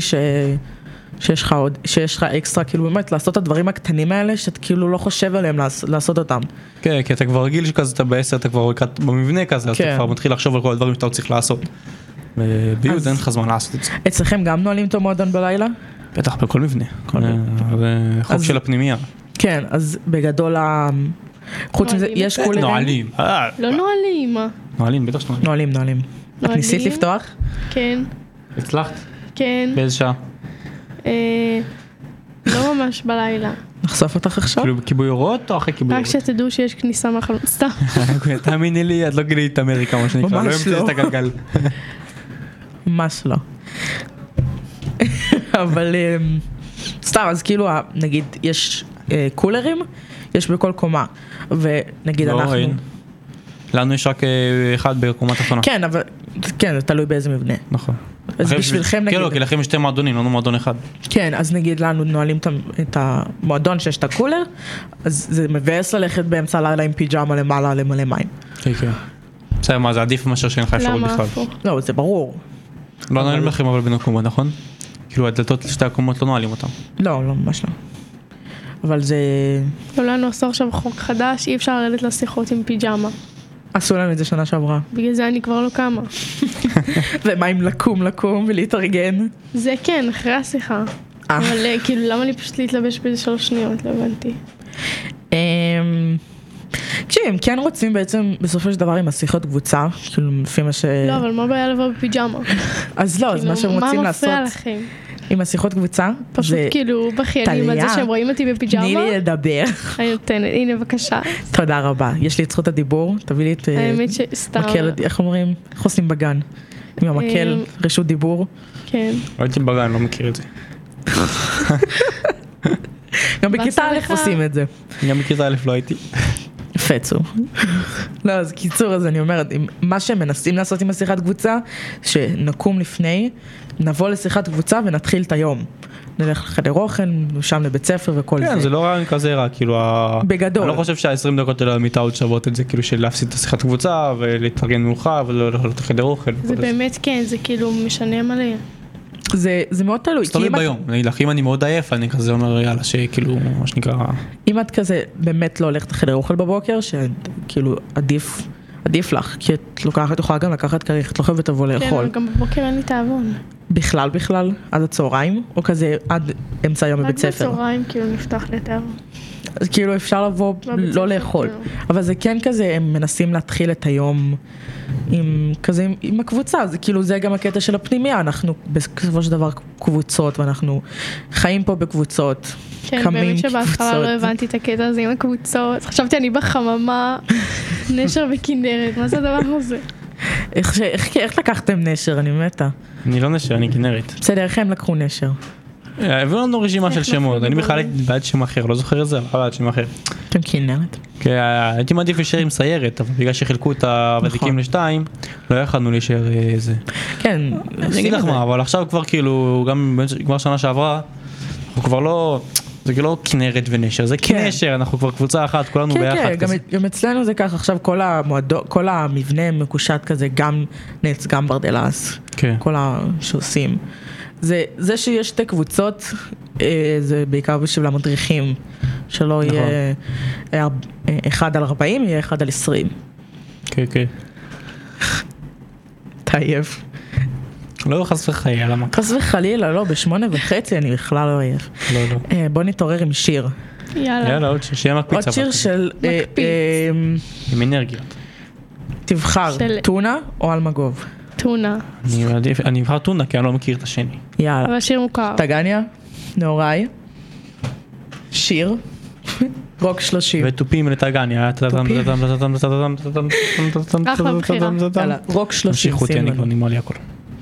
שיש לך אקסטרה, כאילו באמת לעשות את הדברים הקטנים האלה, שאתה כאילו לא חושב עליהם לעשות אותם. כן, כי אתה כבר רגיל שכזה, אתה ב10, אתה כבר במבנה כזה, אז אתה כבר מתחיל לחשוב על כל הדברים שאתה צריך לעשות. וביוד אין לך זמן לעשות את זה. אצלכם גם נועלים את המועדון בלילה? בטח, בכל מבנה. זה חוק של הפנימיה. כן, אז בגדול, חוץ מזה, יש קולרים? נועלים. לא נועלים, מה? נועלים, בטח שנועלים. נועלים. את ניסית לפתוח? כן. הצלחת? כן. באיזה שעה? לא ממש בלילה. נחשוף אותך עכשיו? כאילו בכיבוי אורות או אחרי כיבוי רק אורות? שתדעו שיש כניסה מהחלום, סתם. תאמיני לי, את לא גילית את אמריקה, מה שנקרא, לא המצאת את הגלגל. ממש לא. אבל סתם, אז כאילו, נגיד, יש קולרים, יש בכל קומה, ונגיד לא, אנחנו... אין. לנו יש רק אחד בקומה תחתונה. כן, אבל, כן, זה תלוי באיזה מבנה. נכון. אז בשבילכם נגיד... כן, לא, כי לכם יש שתי מועדונים, לא מועדון אחד. כן, אז נגיד לנו נועלים את המועדון שיש את הקולר, אז זה מבאס ללכת באמצע הלילה עם פיג'מה למעלה למלא מים. כן, כן. בסדר, מה, זה עדיף מאשר שאין לך אפשרות בכלל. למה? לא, זה ברור. לא נועלים לכם אבל בין הקומות, נכון? כאילו הדלתות לשתי הקומות לא נועלים אותם. לא, לא, ממש לא. אבל זה... לא, לנו עשו עכשיו חוק חדש, אי אפשר לרדת לשיחות עם פיג'מה. עשו לנו את זה שנה שעברה. בגלל זה אני כבר לא קמה. ומה אם לקום ולהתארגן? זה כן, אחרי השיחה. אבל כאילו, למה לי פשוט להתלבש באיזה 3 שניות? לא הבנתי. כשהם כן רוצים בעצם בסופו של דבר עם השיחות קבוצה, כאילו לפי מה ש... לא, אבל מה בעיה לבוא בפיג'מה? אז לא, אז מה שהם רוצים לעשות... מה מפריע לכם? עם השיחות קבוצה? פשוט כאילו בחיילים על זה שהם רואים אותי בפיג'מה. תני לי לדבר. אני נותנת, הנה בבקשה. תודה רבה. יש לי את זכות הדיבור, תביא לי את... האמת שסתם. מקל, איך אומרים? איך עושים בגן? עם המקל, רשות דיבור. כן. לא הייתי בגן, לא מכיר את זה. גם בכיתה א' עושים את זה. גם בכיתה א' לא הייתי. פצו. לא, אז קיצור, אז אני אומרת, מה שהם מנסים לעשות עם השיחת קבוצה, שנקום לפני, נבוא לשיחת קבוצה ונתחיל את היום. נלך לחדר אוכל, שם לבית ספר וכל זה. כן, זה לא רעיון כזה רע, כאילו... בגדול. אני לא חושב שה20 דקות האלה במיטה עוד שוות את זה, כאילו של להפסיד את השיחת קבוצה ולהתארגן מאוחר ולא ללכת לחדר אוכל. זה באמת כן, זה כאילו משנה מלא. זה מאוד תלוי. זה תלוי ביום, אם אני מאוד עייף, אני כזה אומר יאללה שכאילו, מה שנקרא... אם את כזה באמת לא הולכת לחדר אוכל בבוקר, שכאילו עדיף לך, כי את לוקחת, יכולה גם לקחת כריך, את לא חייבת לבוא לאכול. כן, אבל גם בבוקר אין לי תאבון. בכלל, עד הצהריים, או כזה עד אמצע היום בבית ספר? רק בצהריים כאילו נפתח לי תאבון. אז כאילו אפשר לבוא לא לאכול. אבל זה כן כזה, הם מנסים להתחיל את היום עם הקבוצה, זה כאילו זה גם הקטע של הפנימיה, אנחנו בסופו של דבר קבוצות, ואנחנו חיים פה בקבוצות, כן, באמת שבהתחלה לא הבנתי את הקטע הזה עם הקבוצות, חשבתי אני בחממה, נשר וכנרת, מה זה הדבר הזה? איך לקחתם נשר? אני מתה. אני לא נשר, אני כנרת. בסדר, איך הם לקחו נשר? הביאו לנו רשימה של שמות, אני בכלל הייתי בעד שם אחר, לא זוכר את זה, אבל בעד שם אחר. אתם כנרת? הייתי מעדיף להישאר עם סיירת, אבל בגלל שחילקו את הוותיקים לשתיים, לא יכלנו להישאר איזה. כן, אני אגיד לך מה, אבל עכשיו כבר כאילו, גם כבר שנה שעברה, אנחנו כבר לא, זה כאילו לא כנרת ונשר, זה כנשר, אנחנו כבר קבוצה אחת, כולנו ביחד. כן, גם אצלנו זה ככה, עכשיו כל המבנה מקושט כזה, גם נץ, גם ברדלס, כל שעושים. זה שיש שתי קבוצות, זה בעיקר בשביל המדריכים, שלא יהיה 1 על 40, יהיה 1 על 20. כן, כן. תעייף. לא חס וחלילה, למה? חס וחלילה, לא, ב8:30 אני בכלל לא עייף. לא, לא. בוא נתעורר עם שיר. יאללה. עוד שיר, שיהיה מקפיץ. עוד שיר של... עם אנרגיות. תבחר, טונה או אלמגוב? טונה. אני אבחר טונה, כי אני לא מכיר את השני. יאללה. אבל שיר מוכר. טגניה, נאוריי, שיר. רוק 30. ותופים לטגניה. יאללה, רוק 30. המשיכו אותי, אני כבר נמרא לי הכל.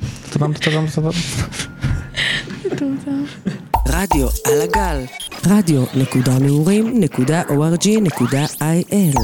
רדיו על הגל. radio.נעורים.org.il.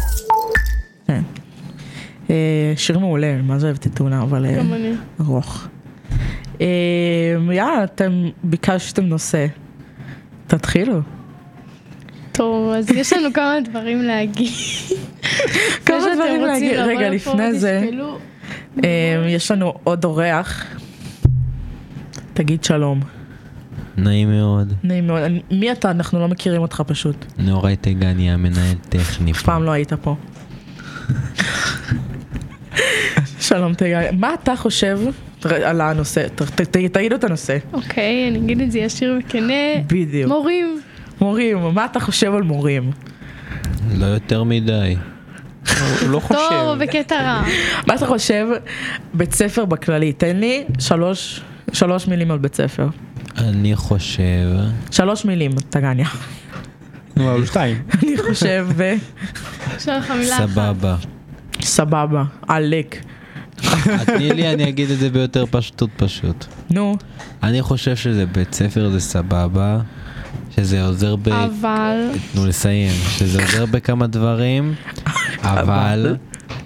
שיר מעולה, מה זה אוהבת את טונה, אבל גם אני. ארוך. יאללה, אתם ביקשתם נושא. תתחילו. טוב, אז יש לנו כמה דברים להגיד. כמה דברים להגיד. רגע, לפני זה, יש לנו עוד אורח. תגיד שלום. נעים מאוד. נעים מאוד. מי אתה? אנחנו לא מכירים אותך פשוט. נוראי תגניה, מנהל טכני. אף פעם לא היית פה. שלום תגניה. מה אתה חושב על הנושא? תגידו את הנושא. אוקיי, אני אגיד את זה ישיר וכנה. בדיוק. מורים. מורים, מה אתה חושב על מורים? לא יותר מדי. הוא לא חושב. טוב, בקטע רע. מה אתה חושב? בית ספר בכללי, תן לי 3 מילים על בית ספר. אני חושב... 3 מילים, תגניה. נו, אבל 2. אני חושב יש לך מילה אחת. סבבה. סבבה, עלק. תני לי, אני אגיד את זה ביותר פשוט. נו. אני חושב שזה בית ספר זה סבבה, שזה עוזר אבל... תנו לסיים, שזה עוזר בכמה דברים, אבל...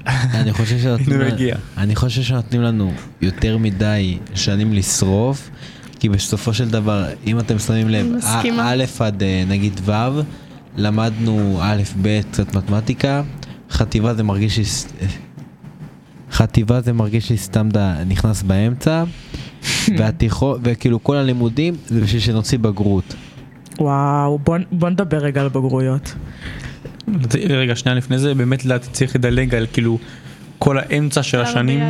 אני חושב שנותנים לנו יותר מדי שנים לשרוף, כי בסופו של דבר, אם אתם שמים לב, א' עד נגיד ו', למדנו א' ב' קצת מתמטיקה, חטיבה זה מרגיש לי סתם נכנס באמצע, וכאילו כל הלימודים זה בשביל שנוציא בגרות. וואו, בוא נדבר רגע על בגרויות. רגע, שנייה לפני זה, באמת צריך לדלג על כאילו כל האמצע של השנים.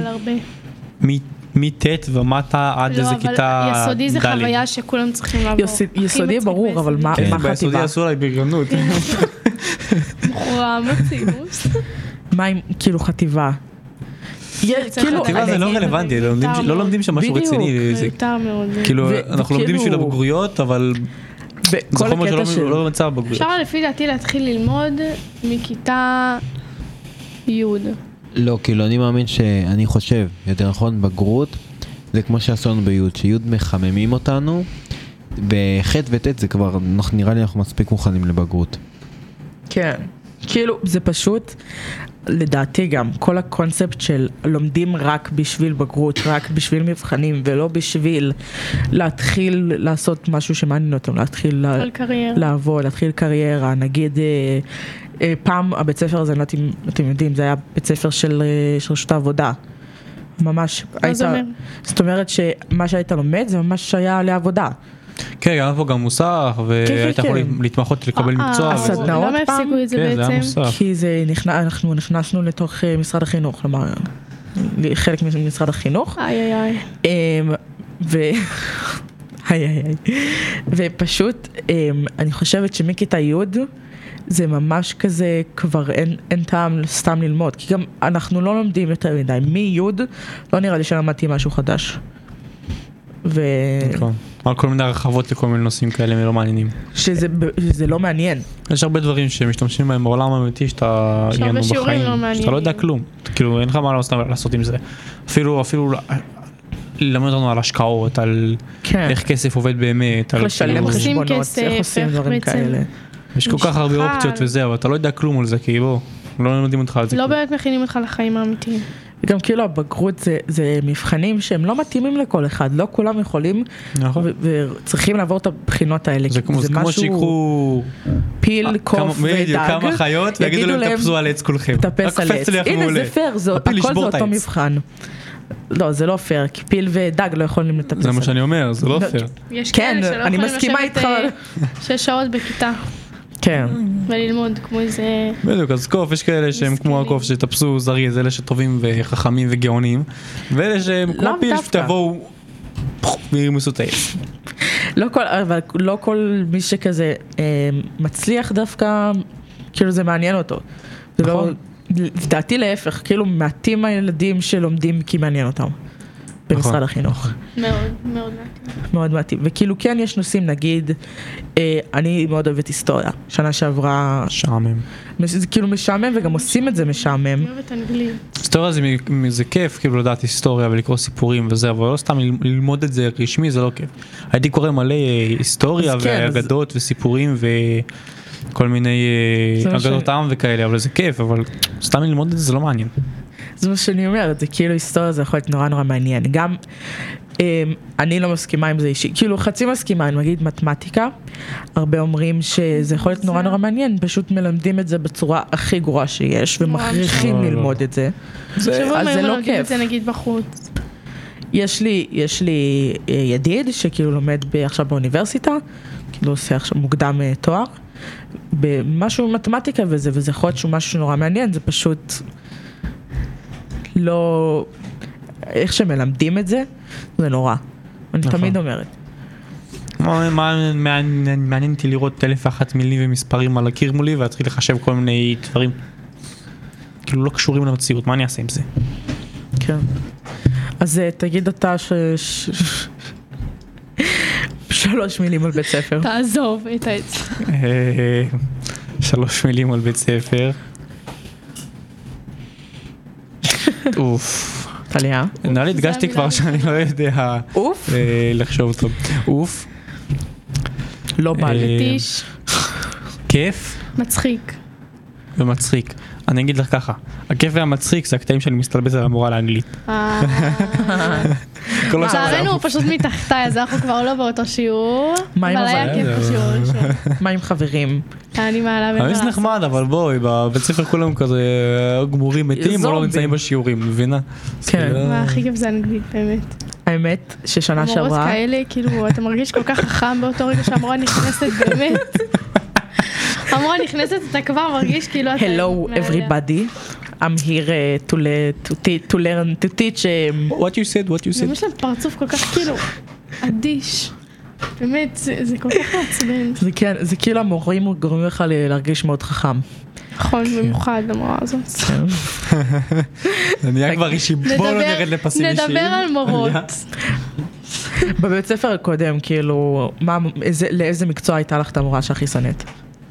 מט' ומטה עד איזה כיתה ד'. יסודי זה חוויה שכולם צריכים לעבור. יסודי ברור, אבל מה חטיבה? ביסודי עשו עליי בריונות. בחורה מציבוס. מה עם כאילו חטיבה? חטיבה זה לא רלוונטי, לא לומדים שם משהו רציני. מיותר מאוד. כאילו, אנחנו לומדים בשביל הבגרויות, אבל זה חומר שלא נמצא בבגרויות. אפשר לפי דעתי להתחיל ללמוד מכיתה י'. לא, כאילו אני מאמין שאני חושב, יותר נכון, בגרות, זה כמו שעשו לנו בי', שי' מחממים אותנו, בח' וט' זה כבר, נראה לי אנחנו מספיק מוכנים לבגרות. כן, כאילו זה פשוט, לדעתי גם, כל הקונספט של לומדים רק בשביל בגרות, רק בשביל מבחנים, ולא בשביל להתחיל לעשות משהו שמעניין אותם, להתחיל לעבוד, להתחיל קריירה, נגיד... פעם הבית ספר הזה, אתם יודעים, זה היה בית ספר של רשות העבודה. ממש, זאת אומרת שמה שהיית לומד זה ממש היה לעבודה. כן, היה פה גם מוסך, והיית יכול להתמחות לקבל מקצוע. הסדנאות למה הפסיקו את זה בעצם? כי אנחנו נכנסנו לתוך משרד החינוך, כלומר, חלק ממשרד החינוך. ופשוט, אני חושבת שמכיתה י' זה ממש כזה, כבר אין טעם סתם ללמוד, כי גם אנחנו לא לומדים יותר מדי, מי י' לא נראה לי שלמדתי משהו חדש. נכון, על כל מיני הרחבות לכל מיני נושאים כאלה לא מעניינים. שזה לא מעניין. יש הרבה דברים שמשתמשים בהם בעולם האמיתי, שאתה עיינו בחיים, שאתה לא יודע כלום, כאילו אין לך מה לעשות עם זה. אפילו ללמד אותנו על השקעות, על איך כסף עובד באמת, איך לשלם חשבונות, איך עושים דברים כאלה. יש כל כך הרבה אופציות וזה, אבל אתה לא יודע כלום על זה, כי בוא, לא לומדים אותך על זה. לא באמת מכינים אותך לחיים האמיתיים. גם כאילו הבגרות זה מבחנים שהם לא מתאימים לכל אחד, לא כולם יכולים וצריכים לעבור את הבחינות האלה. זה כמו שיקחו פיל, קוף ודג, כמה חיות ויגידו להם תפסו על עץ כולכם. תפס על עץ. הנה זה פייר, הכל זה אותו מבחן. לא, זה לא פייר, כי פיל ודג לא יכולים לטפס. זה מה שאני אומר, זה לא פייר. כן, אני מסכימה איתך. 6 שעות בכיתה. כן. וללמוד כמו איזה... בדיוק, אז קוף, יש כאלה שהם כמו הקוף שתפסו זריז, אלה שטובים וחכמים וגאונים, ואלה שהם כמו פיל שתבואו וירמסו את העץ. אבל לא כל מי שכזה מצליח דווקא, כאילו זה מעניין אותו. נכון. לדעתי להפך, כאילו מעטים הילדים שלומדים כי מעניין אותם. במשרד החינוך. מאוד, מאוד מתאים. מאוד מתאים. וכאילו כן יש נושאים, נגיד, אני מאוד אוהבת היסטוריה. שנה שעברה... משעמם. זה כאילו משעמם, וגם עושים את זה משעמם. אני אוהבת אנגלית. היסטוריה זה כיף, כאילו לדעת היסטוריה ולקרוא סיפורים וזה, אבל לא סתם ללמוד את זה רשמי, זה לא כיף. הייתי קורא מלא היסטוריה ואגדות וסיפורים וכל מיני אגדות עם וכאלה, אבל זה כיף, אבל סתם ללמוד את זה זה לא מעניין. זה מה שאני אומרת, זה כאילו היסטוריה זה יכול להיות נורא נורא מעניין. גם אני לא מסכימה עם זה אישי, כאילו חצי מסכימה, אני מגיד מתמטיקה, הרבה אומרים שזה יכול להיות נורא נורא מעניין, פשוט מלמדים את זה בצורה הכי גרועה שיש, ומכריחים ללמוד את זה. אז זה לא כיף. זה נגיד בחוץ. יש לי ידיד שכאילו לומד עכשיו באוניברסיטה, כאילו עושה עכשיו מוקדם תואר, במשהו מתמטיקה וזה יכול להיות שהוא משהו נורא מעניין, זה פשוט לא, איך שמלמדים את זה, זה נורא. אני תמיד אומרת. מעניין אותי לראות 1001 מילים ומספרים על הקיר מולי, ולהתחיל לחשב כל מיני דברים, כאילו לא קשורים למציאות, מה אני אעשה עם זה? כן. אז תגיד אתה 3 מילים על בית ספר. תעזוב את העץ. 3 מילים על בית ספר. אוף. טליה? נראה לי הדגשתי כבר שאני לא יודע לחשוב טוב. אוף. לא בא לי. מתיש. כיף. מצחיק. ומצחיק. אני אגיד לך ככה, הכיף והמצחיק זה הקטעים שאני מסתלבט על המורה לאנגלית. לצערנו הוא פשוט מתחתיי, אז אנחנו כבר לא באותו שיעור, אבל היה כיף בשיעור. מה עם חברים? אני מעלה אבל זה נחמד, אבל בואי, בבית ספר כולם כזה גמורים מתים או לא נמצאים בשיעורים, מבינה? כן. מה הכי כיף זה אנגלית, באמת. האמת ששנה שעברה... המורות כאלה, כאילו, אתה מרגיש כל כך חכם באותו רגע שהמורה נכנסת באמת. המורה נכנסת, אתה כבר מרגיש כאילו... Hello everybody, I'm here to learn, to teach... What you said. יש להם פרצוף כל כך כאילו אדיש. באמת, זה כל כך מעצבן. זה כאילו המורים גורמים לך להרגיש מאוד חכם. נכון, במיוחד המורה הזאת. אני היה כבר אישי, בואו לא נרד לפסים אישיים. נדבר על מורות. בבית ספר הקודם, כאילו, לאיזה מקצוע הייתה לך את המורה שהכי שנאת?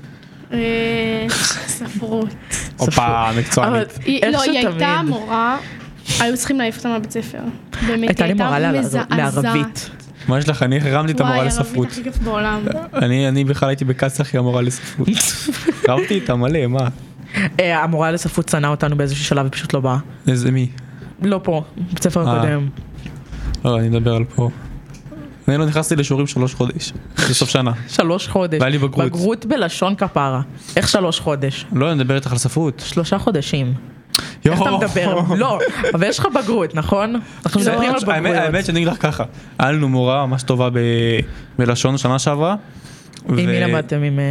ספרות. אופה, מקצוענית. לא, היא הייתה מורה, היו צריכים להעיף אותה מהבית ספר. הייתה לי מורה לערבית. מה יש לך? אני הרמתי את המורה לספרות. וואי, ערבית הכי כיף בעולם. אני בכלל הייתי בקצח המורה לספרות. רבתי איתה מלא, מה? המורה לספרות צנעה אותנו באיזשהו שלב ופשוט לא באה. איזה מי? לא פה, בית ספר הקודם. לא, אני מדבר על פה. אני לא נכנסתי לשיעורים 3 חודש, בסוף שנה. 3 חודש. והיה לי בגרות. בגרות בלשון כפרה. איך 3 חודש? לא, אני מדבר איתך על ספרות. 3 חודשים. איך אתה מדבר? לא, אבל יש לך בגרות, נכון? אנחנו מדברים על בגרות. האמת שאני אגיד לך ככה, היה לנו מורה ממש טובה בלשון שנה שעברה. עם מי למדתם? עם...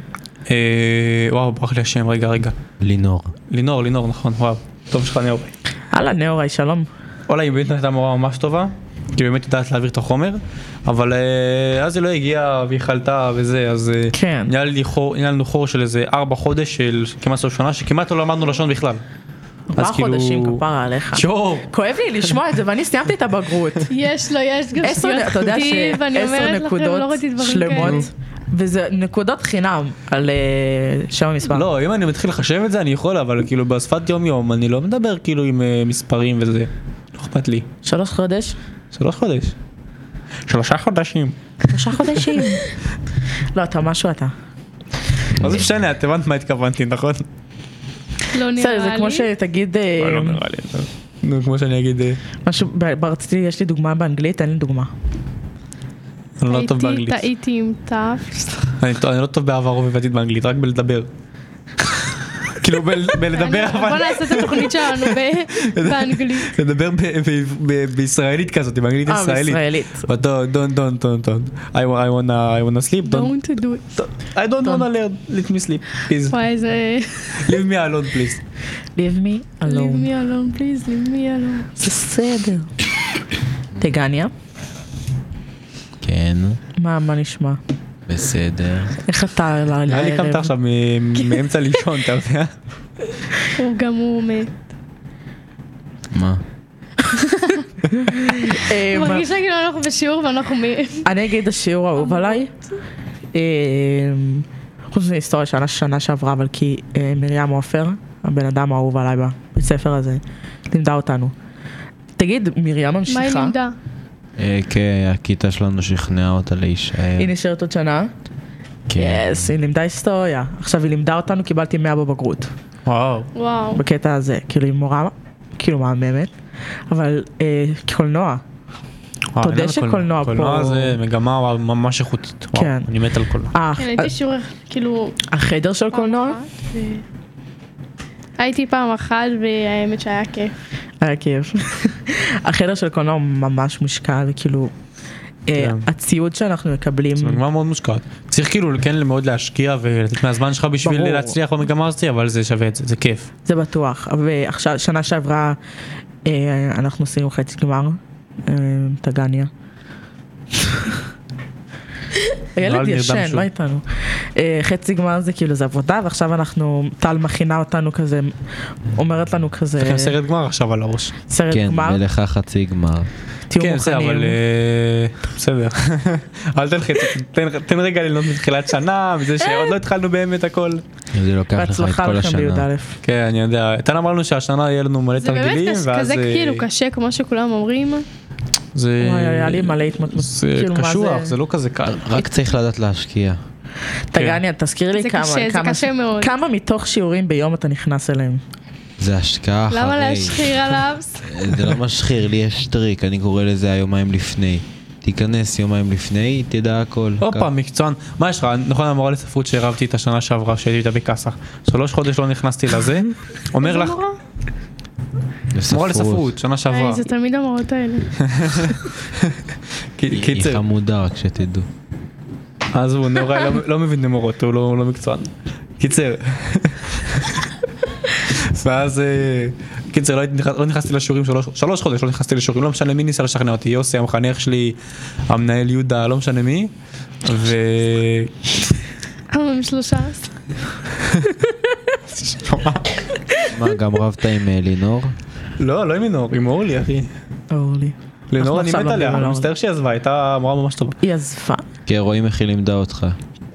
וואו, ברח לי השם, רגע. לינור, נכון, וואו. טוב שלך נאורי. הלאה, נאורי, שלום. וואלה, היא באמת הייתה מורה ממש טובה. כי באמת יודעת להעביר את החומר, אבל אז היא לא הגיעה והיא חלתה וזה, אז נהיה לנו חור של איזה 4 חודש של כמעט סוף שנה, שכמעט לא למדנו לשון בכלל. 4 חודשים כפרה עליך. כואב לי לשמוע את זה, ואני סיימתי את הבגרות. יש גם שטויות כתיב, אני אומרת לכם, לא ראיתי דברים כאלה. וזה נקודות חינם על שם המספר. לא, אם אני מתחיל לחשב את זה, אני יכול, אבל כאילו בשפת יום אני לא מדבר כאילו עם מספרים וזה. לא אכפת לי. 3 חודש? 3 חודש. 3 חודשים. 3 חודשים. לא, אתה משהו אתה. אז זה משנה, את הבנת מה התכוונתי, נכון? לא נראה לי. זה כמו שתגיד... לא נראה לי. נו, כמו שאני אגיד... משהו, ברציתי, יש לי דוגמה באנגלית, אין לי דוגמה. אני לא טוב באנגלית. טעיתי עם תף. אני לא טוב בעבר ובעתיד באנגלית, רק בלדבר. כאילו בלדבר אבל... בוא נעשה את התוכנית שלנו באנגלית. לדבר בישראלית כזאת, באנגלית ישראלית. But don't. I wanna sleep. Don't do it. I don't wanna learn. Let me sleep, please. וואי, זה... Leave me alone, please. Leave me alone. Leave me alone, please. Leave me alone. בסדר. תגניה? כן. מה נשמע? בסדר. איך אתה לערב? נראה לי קמת עכשיו מאמצע לישון, אתה יודע? גם הוא מת. מה? מרגישה כאילו אנחנו בשיעור ואנחנו אני אגיד השיעור האהוב עליי. חוץ מהיסטוריה שנה שעברה, אבל כי מרים עופר, הבן אדם האהוב עליי בבית ספר הזה, לימדה אותנו. תגיד, מרים ממשיכה? מה היא לימדה? כן, הכיתה שלנו שכנעה אותה להישאר. היא נשארת עוד שנה? כן. יס, היא לימדה היסטוריה. עכשיו היא לימדה אותנו, קיבלתי 100 בבגרות. וואו. בקטע הזה, כאילו היא מורה, כאילו מהממת, אבל קולנוע. אתה יודע שקולנוע פה... קולנוע זה מגמה ממש איכותית. כן. אני מת על קולנוע. כן, הייתי שיעור, כאילו... החדר של קולנוע? הייתי פעם אחת והאמת שהיה כיף. היה כיף. החדר של קולנוע ממש מושקע, וכאילו... הציוד שאנחנו מקבלים... זה מגמה מאוד מושקעת. צריך כאילו כן מאוד להשקיע ולתת מהזמן שלך בשביל להצליח במגמה הזאת, אבל זה שווה את זה, זה כיף. זה בטוח. ועכשיו, שנה שעברה, אנחנו עשינו חצי גמר, טגניה. הילד ישן, לא איתנו. חצי גמר זה כאילו, זה עבודה, ועכשיו טל מכינה אותנו כזה, אומרת לנו כזה... לכם סרט גמר עכשיו על הראש. סרט גמר? כן, ולך חצי גמר. כן, זה, אבל בסדר. אל תלחץ, תן רגע ללנות מתחילת שנה, מזה שעוד לא התחלנו באמת הכל. זה לוקח לך את כל השנה. כן, אני יודע. תן אמרנו שהשנה יהיה לנו מלא תרגילים, זה באמת כזה כאילו קשה, כמו שכולם אומרים. זה... היה לי מלא התמודדות. זה קשוח, זה לא כזה קל. רק צריך לדעת להשקיע. תגניה, תזכיר לי כמה מתוך שיעורים ביום אתה נכנס אליהם. זה השקעה אחרי. למה להשחיר עליו? זה לא משחיר, לי יש טריק, אני קורא לזה היומיים לפני. תיכנס יומיים לפני, תדע הכל. הופה, מקצוען. מה יש לך? נכון, המורה לספרות שהרבתי את השנה שעברה, שהייתי איתה בקסח. 3 חודש לא נכנסתי לזה. אומר לך... מורה לספרות, שנה שעברה. זה תמיד המורות האלה. היא חמודה, רק שתדעו. אז הוא נאורי לא מבין נמורות, הוא לא מקצוען. קיצר. ואז, קיצר, לא נכנסתי לשיעורים 3 חודש, לא נכנסתי לשיעורים, לא משנה מי ניסה לשכנע אותי, יוסי, המחנך שלי, המנהל יהודה, לא משנה מי, עם 3. מה, גם רבת עם לינור? לא עם לינור, עם אורלי, אחי. אורלי. לינור אני מת עליה, אני מצטער שהיא עזבה, הייתה אמרה ממש טובה. היא עזבה. כן, רואים איך היא לימדה אותך.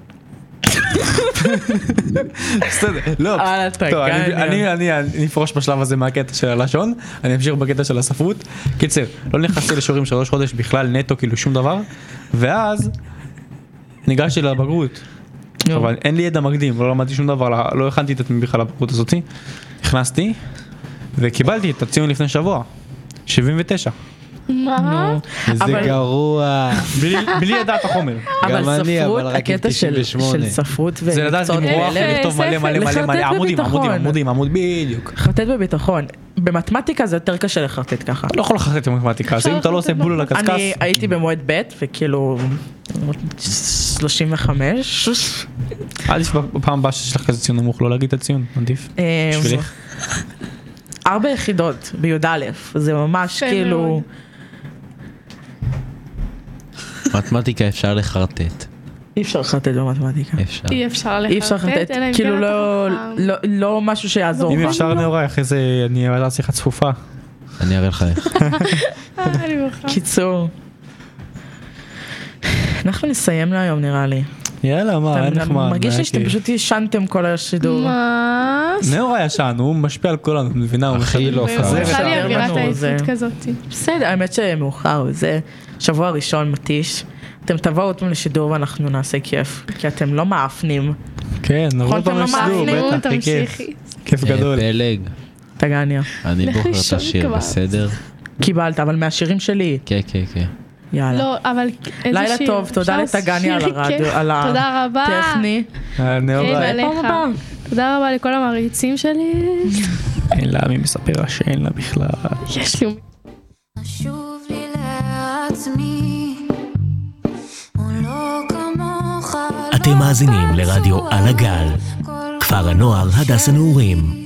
בסדר, לא, אני אפרוש בשלב הזה מהקטע של הלשון, אני אמשיך בקטע של הספרות. קיצר, לא נכנסתי לשיעורים 3 חודש בכלל נטו, כאילו שום דבר, ואז ניגשתי לבגרות, אבל אין לי ידע מקדים, לא למדתי שום דבר, לא הכנתי את עצמי בכלל לבגרות הזאת, נכנסתי וקיבלתי את הציון לפני שבוע, 79. מה? זה גרוע. בלי לדעת החומר. אבל ספרות, הקטע של ספרות זה לדעת למרוח ולכתוב מלא עמודים, עמוד בדיוק. חרטט בביטחון. במתמטיקה זה יותר קשה לחרטט ככה. לא יכול לחרטט במתמטיקה, אז אם אתה לא עושה בול על הקסקס. אני הייתי במועד ב' וכאילו 35. עדיף בפעם הבאה שיש לך כזה ציון נמוך, לא להגיד את הציון, עדיף. בשבילך. 4 יחידות בי"א, זה ממש כאילו... מתמטיקה אפשר לחרטט. אי אפשר לחרטט במתמטיקה. אי אפשר לחרטט, כאילו לא משהו שיעזור. אם אפשר נאורי, אחרי זה אני אראה שיחה צפופה. אני אראה לך איך. קיצור. אנחנו נסיים להיום נראה לי. יאללה, מה, אין נחמד. מרגיש לי שאתם פשוט ישנתם כל השידור. מה? נאורי ישן, הוא משפיע על כולנו, מבינה, הוא הכי לא הוא עושה לי אווירת העצות כזאת. בסדר, האמת שמאוחר, זה שבוע ראשון מתיש. אתם תבואו אותם לשידור ואנחנו נעשה כיף, כי אתם לא מאפנים. כן, נבוא אותם לשידור, בטח, כיף גדול. פלג. תגניה. אני בוחר את השיר, בסדר? קיבלת, אבל מהשירים שלי. כן. יאללה. לא, אבל איזה שיר. לילה טוב, תודה לתגניה על הרדיו, על הטכני. תודה רבה לכל המעריצים שלי. אין לה מי מספר שאין לה בכלל. יש לי... חשוב לי לעצמי, ולא כמוך. אתם מאזינים לרדיו על הגל, כפר הנוער הדס הנעורים.